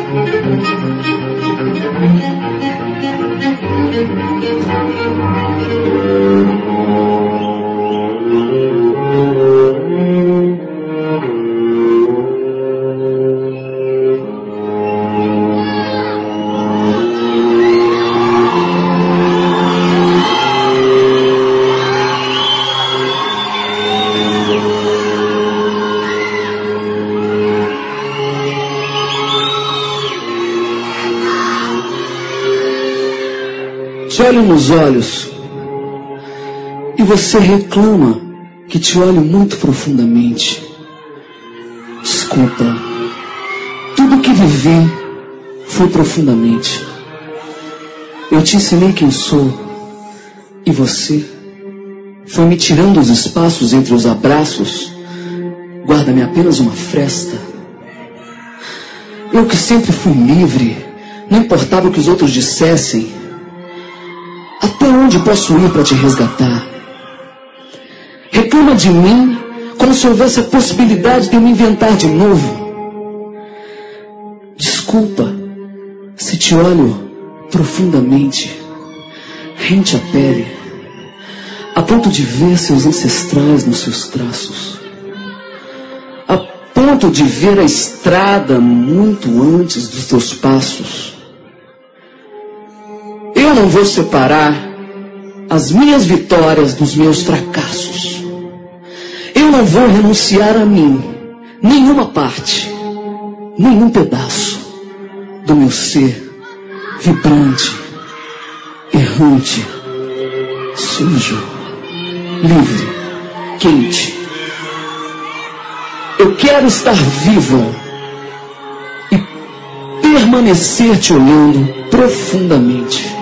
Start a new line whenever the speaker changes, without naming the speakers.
Te olho nos olhos e você reclama que te olho muito profundamente. Desculpa, tudo que vivi foi profundamente. Eu te ensinei quem sou e você foi me tirando os espaços entre os abraços. Guarda-me apenas uma fresta. Eu que sempre fui livre, não importava o que os outros dissessem. Até onde posso ir para te resgatar? Reclama de mim como se houvesse a possibilidade de eu me inventar de novo. Desculpa se te olho profundamente, rente a pele, a ponto de ver seus ancestrais nos seus traços, a ponto de ver a estrada muito antes dos teus passos. Eu não vou separar as minhas vitórias dos meus fracassos. Eu não vou renunciar a mim, nenhuma parte, nenhum pedaço do meu ser vibrante, errante, sujo, livre, quente. Eu quero estar viva e permanecer te olhando profundamente.